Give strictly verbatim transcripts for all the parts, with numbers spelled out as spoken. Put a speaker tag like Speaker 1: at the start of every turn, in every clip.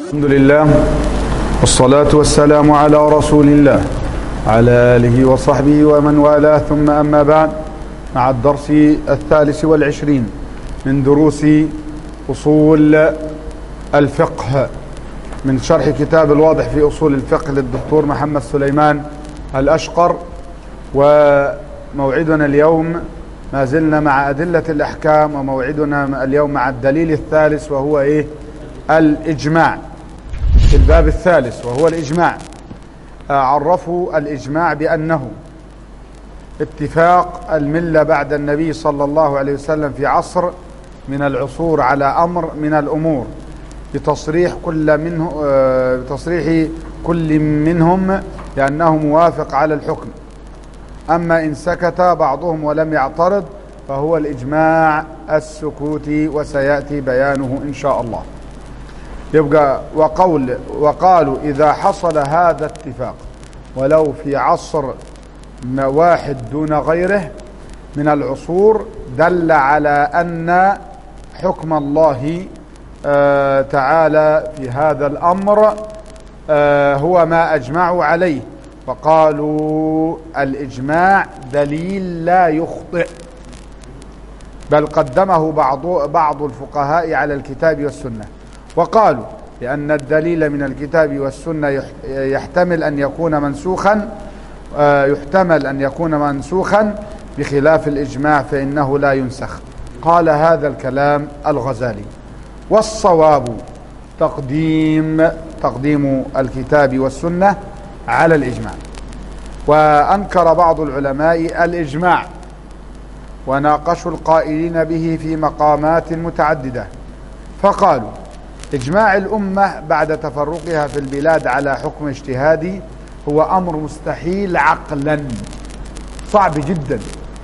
Speaker 1: الحمد لله والصلاة والسلام على رسول الله على آله وصحبه ومن والاه، ثم أما بعد، مع الدرس الثالث والعشرين من دروس أصول الفقه من شرح كتاب الواضح في أصول الفقه للدكتور محمد سليمان الأشقر. وموعدنا اليوم ما زلنا مع أدلة الأحكام، وموعدنا اليوم مع الدليل الثالث وهو إيه؟ الإجماع. في الباب الثالث وهو الإجماع، عرفوا الإجماع بأنه اتفاق الملة بعد النبي صلى الله عليه وسلم في عصر من العصور على أمر من الأمور بتصريح كل منه بتصريح كل منهم لأنه موافق على الحكم. أما إن سكت بعضهم ولم يعترض فهو الإجماع السكوتي، وسيأتي بيانه إن شاء الله. يبقى وقول وقالوا إذا حصل هذا اتفاق ولو في عصر واحد دون غيره من العصور دل على أن حكم الله آه تعالى في هذا الأمر آه هو ما أجمعوا عليه، وقالوا الإجماع دليل لا يخطئ، بل قدمه بعض بعض الفقهاء على الكتاب والسنة. وقالوا لأن الدليل من الكتاب والسنة يحتمل أن يكون منسوخا يحتمل أن يكون منسوخا بخلاف الإجماع فإنه لا ينسخ. قال هذا الكلام الغزالي. والصواب تقديم تقديم الكتاب والسنة على الإجماع. وأنكر بعض العلماء الإجماع وناقشوا القائلين به في مقامات متعددة، فقالوا إجماع الأمة بعد تفرقها في البلاد على حكم اجتهادي هو أمر مستحيل عقلا، صعب جدا.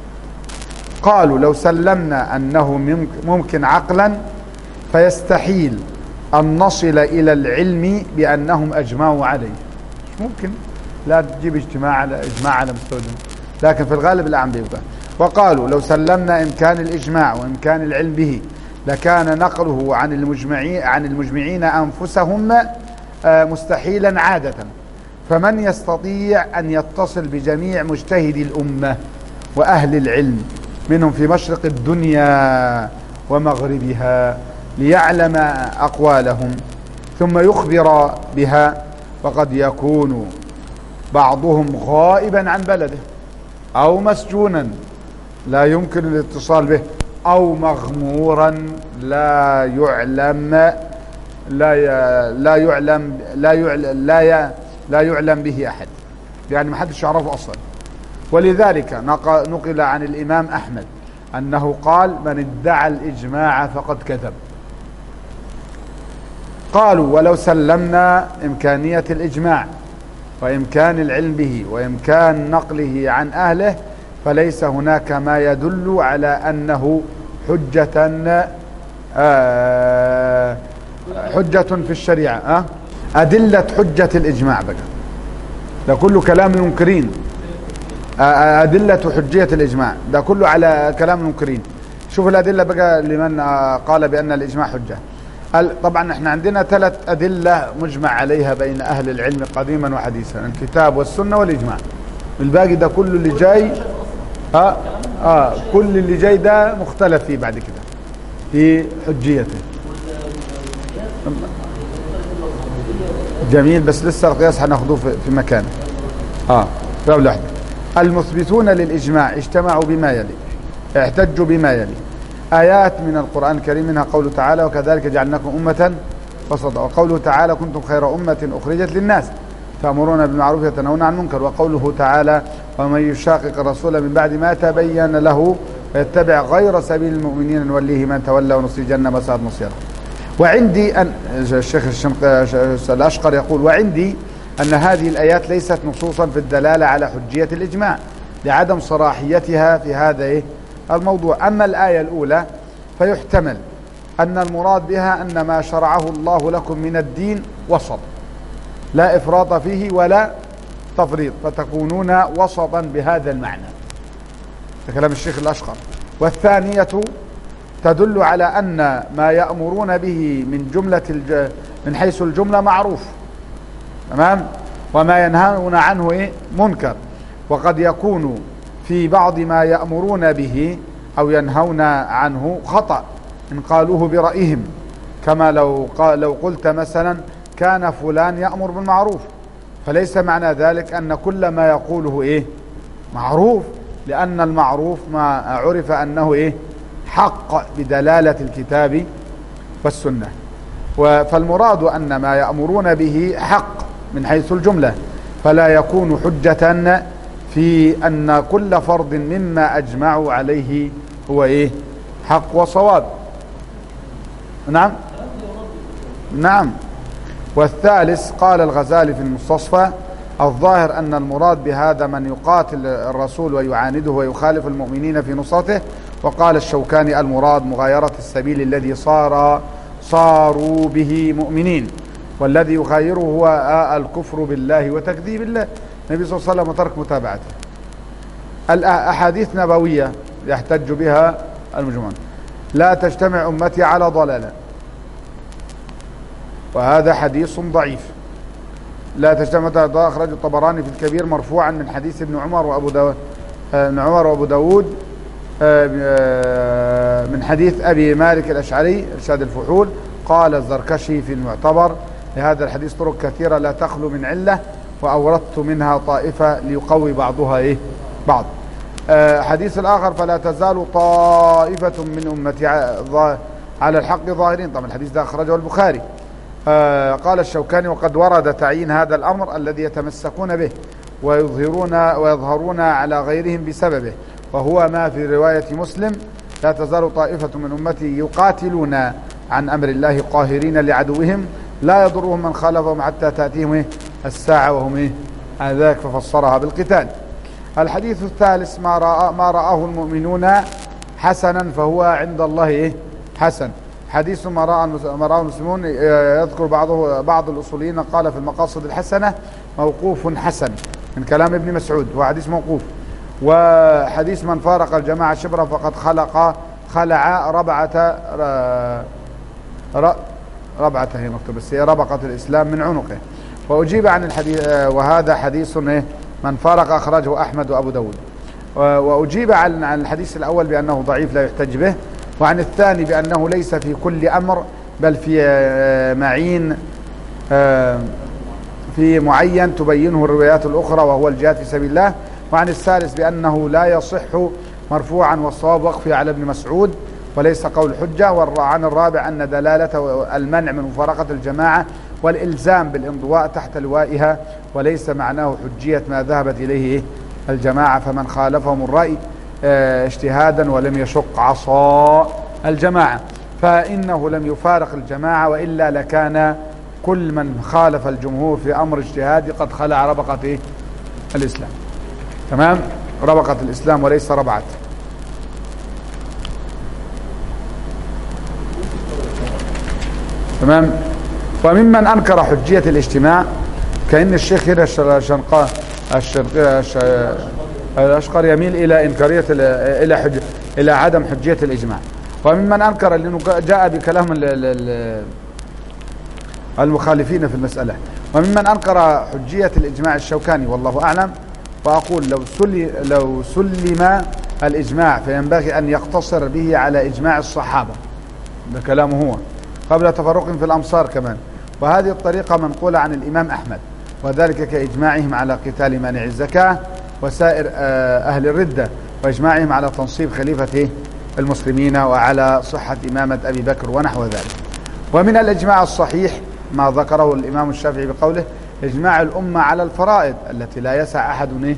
Speaker 1: قالوا لو سلمنا أنه ممكن عقلا فيستحيل أن نصل إلى العلم بأنهم أجمعوا عليه. مش ممكن، لا تجيب اجتماع على إجماع على مستوى، لكن في الغالب الأعم بيبقى. وقالوا لو سلمنا إمكان الإجماع وإمكان العلم به لكان نقله عن المجمعين عن المجمعين أنفسهم مستحيلا عادة، فمن يستطيع أن يتصل بجميع مجتهدي الأمة وأهل العلم منهم في مشرق الدنيا ومغربها ليعلم أقوالهم ثم يخبر بها؟ وقد يكون بعضهم غائبا عن بلده أو مسجونا لا يمكن الاتصال به، أو مغمورا لا يعلم لا لا يعلم لا يعلم لا لا يعلم به أحد، يعني ما حدش يعرفه أصلا. ولذلك نقل عن الإمام أحمد أنه قال من ادعى الإجماع فقد كذب. قالوا ولو سلمنا إمكانية الإجماع وإمكان العلم به وإمكان نقله عن أهله فليس هناك ما يدل على أنه حجة آه حجة في الشريعة. آه أدلة حجة الإجماع بقى ده كله كلام المنكرين. آه أدلة حجية الإجماع ده كله على كلام المنكرين. شوف الأدلة بقى لمن آه قال بأن الإجماع حجة. طبعا احنا عندنا ثلاث أدلة مجمع عليها بين أهل العلم قديما وحديثا، الكتاب والسنة والإجماع. الباقي ده كله اللي جاي اه اه كل اللي جاي ده مختلف فيه بعد كده في حجيته. جميل، بس لسه القياس هناخذوه في مكانه. اه باب لحظة. المثبتون للإجماع اجتمعوا بما يلي احتجوا بما يلي آيات من القرآن الكريم، منها قوله تعالى وكذلك جعلناكم أمة وسطا، وقوله تعالى كنتم خير أمة أخرجت للناس تأمرون بالمعروف وتنهون عن المنكر، وقوله تعالى ومن يشاقق الرسول من بعد ما تبين له ويتبع غير سبيل المؤمنين نوليه من تولى ونصليه جهنم وساءت مصيره. وعندي أن الشيخ الأشقر يقول وعندي أن هذه الآيات ليست نصوصا في الدلالة على حجية الإجماع لعدم صلاحيتها في هذا إيه الموضوع. أما الآية الأولى فيحتمل أن المراد بها أن ما شرعه الله لكم من الدين وسط لا إفراط فيه ولا تفريط، فتكونون وسطا بهذا المعنى. ده كلام الشيخ الأشقر. والثانية تدل على أن ما يأمرون به من جملة الج... من حيث الجملة معروف، تمام، وما ينهون عنه إيه؟ منكر. وقد يكون في بعض ما يأمرون به أو ينهون عنه خطأ إن قالوه برأيهم، كما لو قال لو قلت مثلا كان فلان يأمر بالمعروف، فليس معنى ذلك أن كل ما يقوله إيه معروف، لأن المعروف ما عرف أنه إيه حق بدلالة الكتاب والسنة. فالمراد أن ما يأمرون به حق من حيث الجملة، فلا يكون حجة في أن كل فرض مما أجمعوا عليه هو إيه حق وصواب. نعم نعم. والثالث قال الغزالي في المستصفى: الظاهر أن المراد بهذا من يقاتل الرسول ويعانده ويخالف المؤمنين في نصرته. وقال الشوكاني: المراد مغايرة السبيل الذي صار صاروا به مؤمنين، والذي يغايره هو الكفر بالله وتكذيب الله النبي صلى الله عليه وسلم وترك متابعته. الأحاديث نبوية يحتج بها المجمعون: لا تجتمع أمتي على ضلالة، وهذا حديث ضعيف. لا تجتمع، أخرج الطبراني في الكبير مرفوعا من حديث ابن عمر وأبو داود ابن عمر وأبو داود من حديث أبي مالك الأشعري إرشاد الفحول. قال الزركشي في المعتبر: لهذا الحديث طرق كثيرة لا تخلو من علة، وأوردت منها طائفة ليقوي بعضها إيه بعض. حديث الآخر: فلا تزال طائفة من أمتي على الحق ظاهرين. طبعا الحديث ده أخرجه البخاري. قال الشوكاني: وقد ورد تعيين هذا الأمر الذي يتمسكون به ويظهرون ويظهرون على غيرهم بسببه، وهو ما في رواية مسلم: لا تزال طائفة من أمتي يقاتلون عن أمر الله قاهرين لعدوهم لا يضرهم من خالفهم حتى تأتيهم الساعة وهم إيه ذاك، ففسرها بالقتال. الحديث الثالث: ما رأى ما رآه المؤمنون حسنا فهو عند الله إيه حسن. حديث ما رأى ما رآه المسلمون يذكر بعضه بعض الأصوليين قال في المقاصد الحسنة موقوف حسن من كلام ابن مسعود، هو حديث موقوف. وحديث من فارق الجماعة شبرا فقد خلق خلع ربعة ربعة هي مكتوب بس هي ربقة الإسلام من عنقه. وأجيب عن الحديث، وهذا حديث من فارق أخرجه أحمد وأبو داود. وأجيب عن الحديث الأول بأنه ضعيف لا يحتج به، وعن الثاني بأنه ليس في كل أمر بل في معين في معين تبينه الروايات الأخرى وهو الجهاد في سبيل الله. وعن الثالث بأنه لا يصح مرفوعا، والصواب وقفي على ابن مسعود وليس قول حجة. وعن الرابع أن دلالة المنع من مفارقة الجماعة والإلزام بالانضواء تحت لوائها، وليس معناه حجية ما ذهبت إليه الجماعة، فمن خالفهم الرأي اجتهادا ولم يشق عصا الجماعة فإنه لم يفارق الجماعة، وإلا لكان كل من خالف الجمهور في أمر اجتهادي قد خلع ربقة الإسلام. تمام، ربقة الإسلام وليس ربعة. تمام. وممن أنكر حجية الاجتماع كأن الشيخ هنا الشنقاء الأشقر يميل إلى إنكارية إلى حج إلى عدم حجية الإجماع. وممن أنكر لأنه جاء بكلام المخالفين في المسألة. وممن أنكر حجية الإجماع الشوكاني والله أعلم. وأقول لو سلم لو سلم الإجماع فينبغي أن يقتصر به على إجماع الصحابة، ده كلامه هو، قبل تفرق في الأمصار كمان. وهذه الطريقة منقولة عن الإمام أحمد، وذلك كإجماعهم على قتال مانع الزكاة وسائر أهل الردة، وإجماعهم على تنصيب خليفة المسلمين وعلى صحة إمامة أبي بكر ونحو ذلك. ومن الإجماع الصحيح ما ذكره الإمام الشافعي بقوله: إجماع الأمة على الفرائض التي لا يسع أحد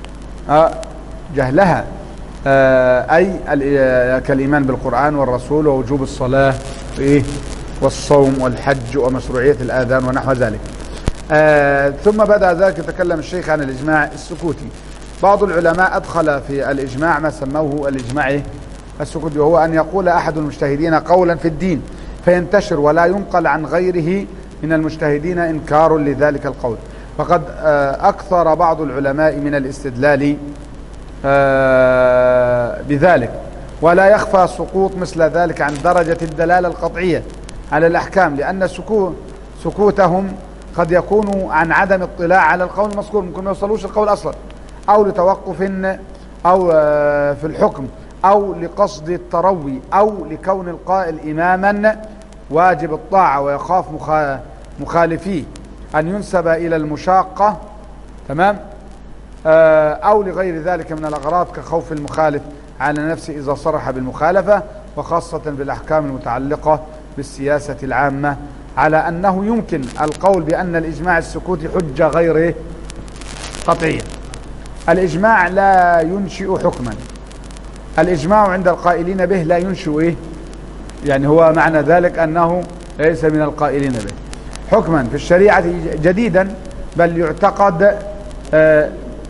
Speaker 1: جهلها، أي كالإيمان بالقرآن والرسول ووجوب الصلاة والصوم والحج ومشروعية الآذان ونحو ذلك. ثم بدأ ذلك يتكلم الشيخ عن الإجماع السكوتي. بعض العلماء أدخل في الإجماع ما سموه الإجماع السكوتي، وهو أن يقول أحد المجتهدين قولا في الدين فينتشر ولا ينقل عن غيره من المجتهدين إنكار لذلك القول. فقد أكثر بعض العلماء من الاستدلال بذلك، ولا يخفى سقوط مثل ذلك عن درجة الدلالة القطعية على الأحكام، لأن سكوت سكوتهم قد يكون عن عدم اطلاع على القول المذكور، ممكن ما يوصلوش القول أصلا، أو لتوقف أو في الحكم، أو لقصد التروي، أو لكون القائل إماما واجب الطاعة ويخاف مخالفيه أن ينسب إلى المشاقة، تمام، أو لغير ذلك من الأغراض كخوف المخالف على نفسه إذا صرح بالمخالفة، وخاصة بالأحكام المتعلقة بالسياسة العامة، على أنه يمكن القول بأن الإجماع السكوتي حجة غير قطعية. الإجماع لا ينشئ حكما، الإجماع عند القائلين به لا ينشئ إيه؟ يعني هو معنى ذلك أنه ليس من القائلين به حكما في الشريعة جديدا، بل يعتقد آه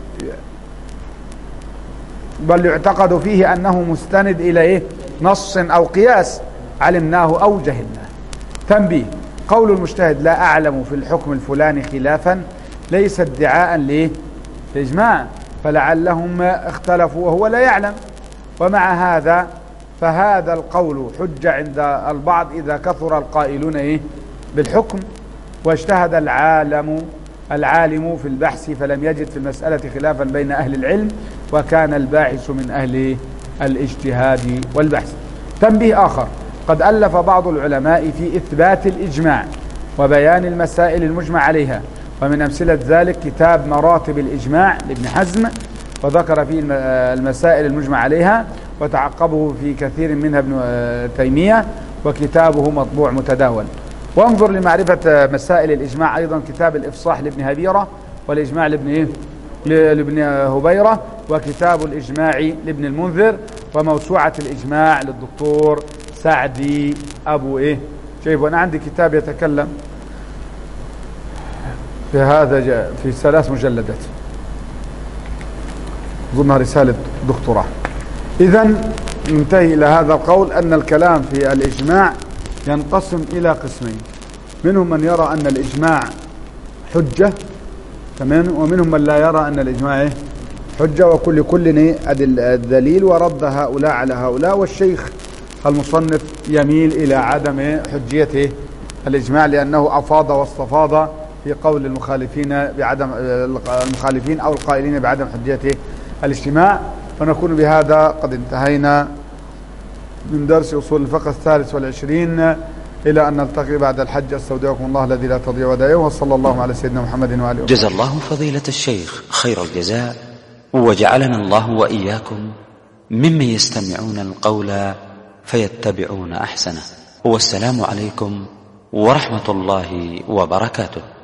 Speaker 1: بل يعتقد فيه أنه مستند إلى إيه؟ نص أو قياس علمناه أو جهلناه. تنبيه: قول المجتهد لا أعلم في الحكم الفلاني خلافا ليس ادعاء ليه؟ لإجماع، فلعلهم اختلفوا وهو لا يعلم. ومع هذا فهذا القول حجة عند البعض إذا كثر القائلون إيه؟ بالحكم، واجتهد العالم العالم في البحث فلم يجد في المسألة خلافا بين أهل العلم، وكان الباحث من أهل الاجتهاد والبحث. تنبيه آخر: قد ألف بعض العلماء في إثبات الإجماع وبيان المسائل المجمع عليها، ومن أمثلة ذلك كتاب مراتب الإجماع لابن حزم، وذكر فيه المسائل المجمع عليها، وتعقبه في كثير منها ابن تيمية، وكتابه مطبوع متداول. وانظر لمعرفة مسائل الإجماع أيضا كتاب الإفصاح لابن هبيرة، والإجماع لابن إيه؟ لابن هبيرة، وكتاب الإجماع لابن المنذر، وموسوعة الإجماع للدكتور سعدي أبو إيه؟ شايف، وأنا عندي كتاب يتكلم في هذا في ثلاث مجلدات، ضمن رسالة دكتوراه. إذن ننتهي إلى هذا القول أن الكلام في الإجماع ينقسم إلى قسمين: منهم من يرى أن الإجماع حجة، تمام، ومنهم من لا يرى أن الإجماع حجة، وكل كل الدليل ورد هؤلاء على هؤلاء. والشيخ المصنف يميل إلى عدم حجية الإجماع، لأنه أفاض واستفاض في قول المخالفين بعدم المخالفين أو القائلين بعدم حجية الاجتماع. ونكون بهذا قد انتهينا من درس أصول الفقه الثالث والعشرين، إلى أن نلتقي بعد الحج. استودعكم الله الذي لا تضيع ودائعه، وصلى الله على سيدنا محمد وآله وسلم.
Speaker 2: جزا الله فضيلة الشيخ خير الجزاء، وجعلنا الله وإياكم ممن يستمعون القول فيتبعون أحسنه. والسلام عليكم ورحمة الله وبركاته.